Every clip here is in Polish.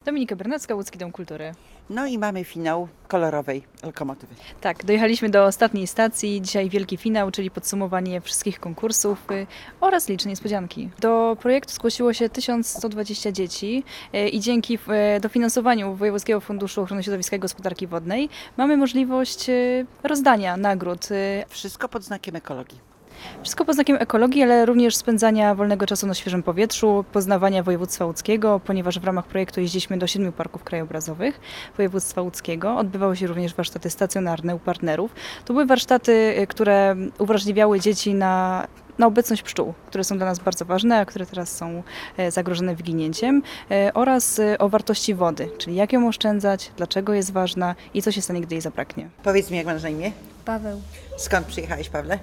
Dominika Bernacka, Łódzki Dom Kultury. No i mamy finał kolorowej lokomotywy. Tak, dojechaliśmy do ostatniej stacji. Dzisiaj wielki finał, czyli podsumowanie wszystkich konkursów oraz liczne niespodzianki. Do projektu zgłosiło się 1120 dzieci i dzięki dofinansowaniu Wojewódzkiego Funduszu Ochrony Środowiska i Gospodarki Wodnej mamy możliwość rozdania nagród. Wszystko pod znakiem ekologii. Wszystko pod znakiem ekologii, ale również spędzania wolnego czasu na świeżym powietrzu, poznawania województwa łódzkiego, ponieważ w ramach projektu jeździliśmy do 7 parków krajobrazowych województwa łódzkiego. Odbywały się również warsztaty stacjonarne u partnerów. To były warsztaty, które uwrażliwiały dzieci na obecność pszczół, które są dla nas bardzo ważne, a które teraz są zagrożone wyginięciem, oraz o wartości wody, czyli jak ją oszczędzać, dlaczego jest ważna i co się stanie, gdy jej zabraknie. Powiedz mi, jak masz na imię? Paweł Skąd przyjechałeś, Pawle?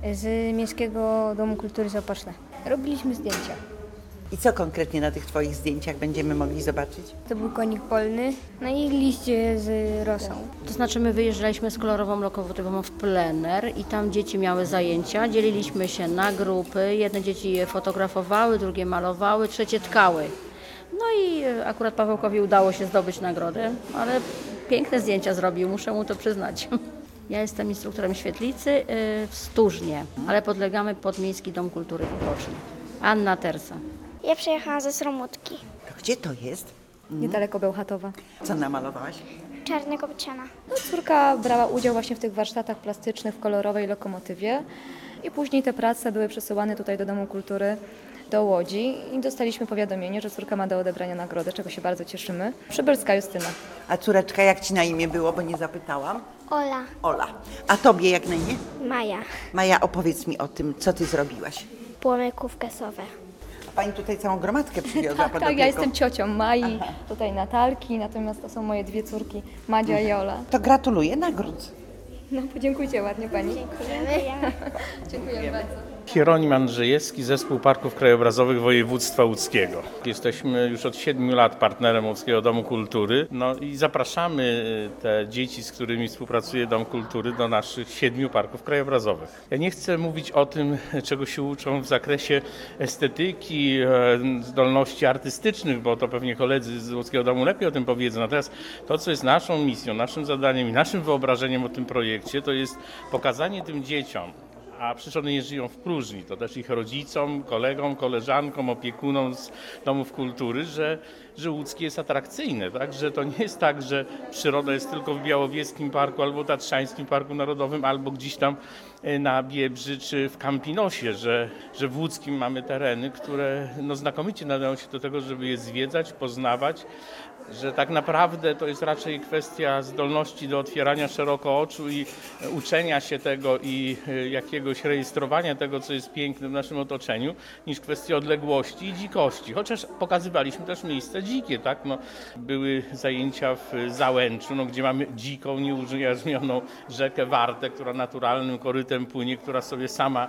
z Miejskiego Domu Kultury Zaopatrzne. Robiliśmy zdjęcia. I co konkretnie na tych Twoich zdjęciach będziemy mogli zobaczyć? To był konik polny, no i liście z rosą. To znaczy my wyjeżdżaliśmy z kolorową lokomotywą w plener i tam dzieci miały zajęcia. Dzieliliśmy się na grupy. Jedne dzieci je fotografowały, drugie malowały, trzecie tkały. No i akurat Pawełkowi udało się zdobyć nagrodę, ale piękne zdjęcia zrobił, muszę mu to przyznać. Ja jestem instruktorem świetlicy w Stúżnie, ale podlegamy pod Miejski Dom Kultury w Opocznie. Anna Tersa. Ja przyjechałam ze Sromutki. To gdzie to jest? Niedaleko Bełchatowa. Co namalowałaś? Czarnego bociana. No, córka brała udział właśnie w tych warsztatach plastycznych w kolorowej lokomotywie i później te prace były przesyłane tutaj do Domu Kultury, do Łodzi i dostaliśmy powiadomienie, że córka ma do odebrania nagrodę, czego się bardzo cieszymy. Przybylska Justyna. A córeczka, jak Ci na imię było, bo nie zapytałam? Ola. Ola. A Tobie jak na imię? Maja. Maja, opowiedz mi o tym, co Ty zrobiłaś. Płomyków gasowe. A Pani tutaj całą gromadkę przywiozła pod Tak, opieką. ja jestem ciocią Mai, tutaj Natalki, natomiast to są moje dwie córki, Madzia i Ola. To gratuluję nagród. No, podziękujcie ładnie Pani. Dziękujemy. Dziękuję bardzo. Hieronim Andrzejewski, Zespół Parków Krajobrazowych Województwa Łódzkiego. Jesteśmy już od 7 lat partnerem Łódzkiego Domu Kultury. No i zapraszamy te dzieci, z którymi współpracuje Dom Kultury, do naszych 7 parków krajobrazowych. Ja nie chcę mówić o tym, czego się uczą w zakresie estetyki, zdolności artystycznych, bo to pewnie koledzy z Łódzkiego Domu lepiej o tym powiedzą. Natomiast to, co jest naszą misją, naszym zadaniem i naszym wyobrażeniem o tym projekcie, to jest pokazanie tym dzieciom, a przecież one nie żyją w próżni, to też ich rodzicom, kolegom, koleżankom, opiekunom z domów kultury, że łódzkie jest atrakcyjne, tak? Że to nie jest tak, że przyroda jest tylko w Białowieskim Parku albo Tatrzańskim Parku Narodowym, albo gdzieś tam na Biebrzy czy w Campinosie, że w Łódzkim mamy tereny, które znakomicie nadają się do tego, żeby je zwiedzać, poznawać, że tak naprawdę to jest raczej kwestia zdolności do otwierania szeroko oczu i uczenia się tego i jakiegoś rejestrowania tego, co jest piękne w naszym otoczeniu, niż kwestia odległości i dzikości. Chociaż pokazywaliśmy też miejsca dzikie, tak? Były zajęcia w Załęczu, gdzie mamy dziką, nieujarzmioną rzekę Wartę, która naturalnym korytem płynie, która sobie sama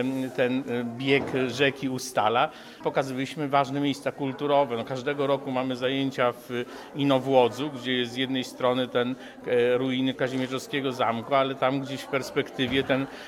ten bieg rzeki ustala. Pokazywaliśmy ważne miejsca kulturowe. Każdego roku mamy zajęcia w Inowłodzu, gdzie jest z jednej strony ten ruiny Kazimierzowskiego Zamku, ale tam gdzieś w perspektywie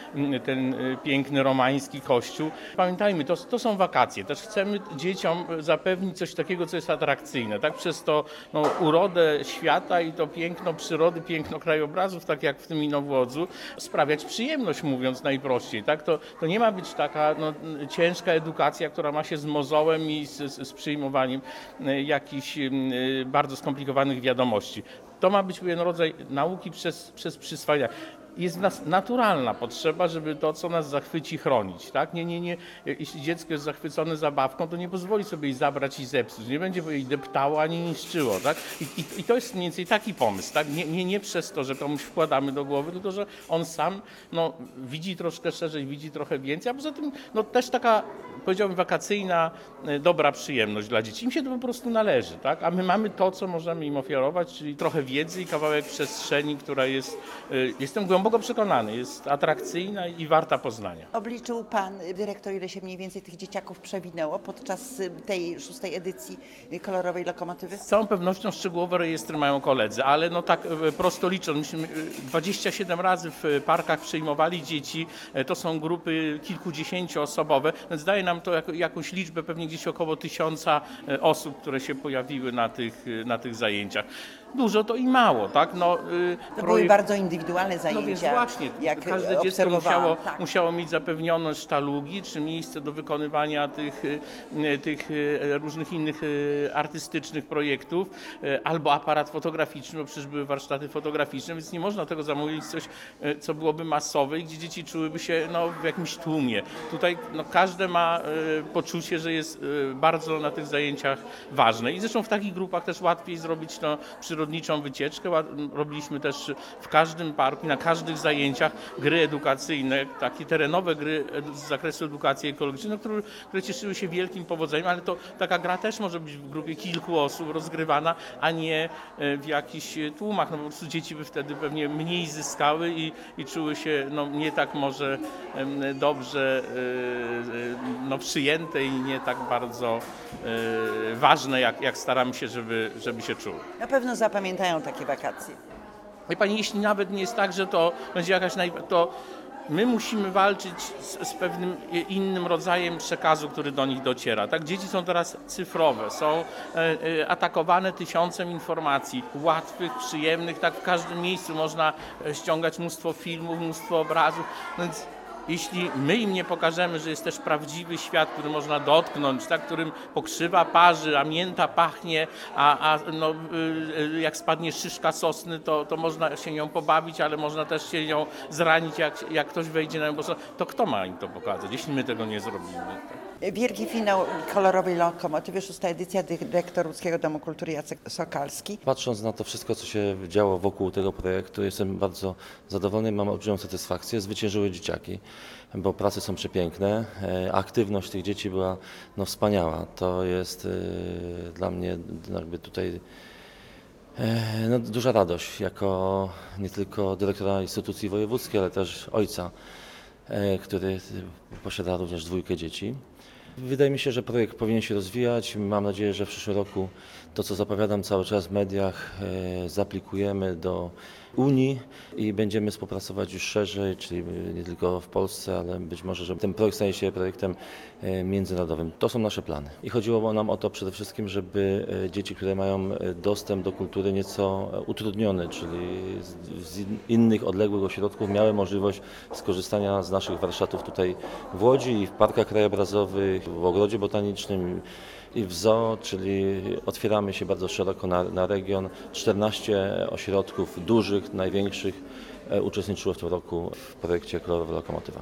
ten piękny romański kościół. Pamiętajmy, to są wakacje. Też chcemy dzieciom zapewnić coś takiego, co jest atrakcyjne. Tak? Przez to urodę świata i to piękno przyrody, piękno krajobrazów, tak jak w tym Inowłodzu, sprawiać przyjemność, mówiąc najprościej. Tak? To nie ma być taka ciężka edukacja, która ma się z mozołem i z przyjmowaniem jakichś bardzo skomplikowanych wiadomości. To ma być pewien rodzaj nauki przez przyswajanie. Jest w nas naturalna potrzeba, żeby to, co nas zachwyci, chronić. Tak? Nie. Jeśli dziecko jest zachwycone zabawką, to nie pozwoli sobie jej zabrać i zepsuć. Nie będzie jej deptało ani niszczyło. Tak? I to jest mniej więcej taki pomysł. Tak? Nie przez to, że komuś wkładamy do głowy, tylko że on sam widzi troszkę szerzej, widzi trochę więcej, a poza tym też taka, powiedziałbym, wakacyjna, dobra przyjemność dla dzieci. Im się to po prostu należy. Tak? A my mamy to, co możemy im ofiarować, czyli trochę wiedzy i kawałek przestrzeni, która jest, jestem głęboko głęboko przekonany, jest atrakcyjna i warta poznania. Obliczył pan dyrektor, ile się mniej więcej tych dzieciaków przewinęło podczas tej 6. edycji kolorowej lokomotywy? Z całą pewnością szczegółowe rejestry mają koledzy, ale no tak prosto licząc, myśmy 27 razy w parkach przyjmowali dzieci, to są grupy kilkudziesięcioosobowe, więc daje nam to jakąś liczbę, pewnie gdzieś około 1000 osób, które się pojawiły na tych zajęciach. Dużo to i mało, tak? No, To były bardzo indywidualne no zajęcia. więc właśnie, jak każde dziecko obserwowałam. musiało mieć zapewnione sztalugi, czy miejsce do wykonywania tych różnych innych artystycznych projektów, albo aparat fotograficzny, bo przecież były warsztaty fotograficzne, więc nie można tego zamówić coś, co byłoby masowe i gdzie dzieci czułyby się w jakimś tłumie. Tutaj każde ma poczucie, że jest bardzo na tych zajęciach ważne i zresztą w takich grupach też łatwiej zrobić przyrodniczą wycieczkę. Robiliśmy też w każdym parku, na każdych zajęciach gry edukacyjne, takie terenowe gry z zakresu edukacji ekologicznej, które cieszyły się wielkim powodzeniem, ale to taka gra też może być w grupie kilku osób rozgrywana, a nie w jakichś tłumach. No po prostu dzieci by wtedy pewnie mniej zyskały i czuły się nie tak może dobrze przyjęte i nie tak bardzo ważne, jak staramy się, żeby się czuły. Na pewno zapamiętają takie wakacje. Wie pani, jeśli nawet nie jest tak, że to będzie to my musimy walczyć z pewnym innym rodzajem przekazu, który do nich dociera. Tak? Dzieci są teraz cyfrowe, są atakowane 1000 informacji, łatwych, przyjemnych, tak w każdym miejscu można ściągać mnóstwo filmów, mnóstwo obrazów, więc jeśli my im nie pokażemy, że jest też prawdziwy świat, który można dotknąć, tak, którym pokrzywa parzy, a mięta pachnie, jak spadnie szyszka sosny, to można się nią pobawić, ale można też się nią zranić, jak ktoś wejdzie na nią, to kto ma im to pokazać, jeśli my tego nie zrobimy? Wielki finał kolorowej lokomotywy, 6. edycja, dyrektor Łódzkiego Domu Kultury Jacek Sokalski. Patrząc na to wszystko, co się działo wokół tego projektu, jestem bardzo zadowolony, mam olbrzymią satysfakcję. Zwyciężyły dzieciaki, bo prace są przepiękne, aktywność tych dzieci była wspaniała. To jest dla mnie jakby tutaj duża radość, jako nie tylko dyrektora instytucji wojewódzkiej, ale też ojca, który posiada również 2 dzieci. Wydaje mi się, że projekt powinien się rozwijać. Mam nadzieję, że w przyszłym roku to, co zapowiadam cały czas w mediach, zaaplikujemy do Unii i będziemy współpracować już szerzej, czyli nie tylko w Polsce, ale być może, że ten projekt stanie się projektem międzynarodowym. To są nasze plany. I chodziło nam o to przede wszystkim, żeby dzieci, które mają dostęp do kultury nieco utrudniony, czyli z innych odległych ośrodków, miały możliwość skorzystania z naszych warsztatów tutaj w Łodzi i w parkach krajobrazowych, w ogrodzie botanicznym i w zoo, czyli otwieramy się bardzo szeroko na region. 14 ośrodków dużych, największych uczestniczyło w tym roku w projekcie Kolorowa Lokomotywa.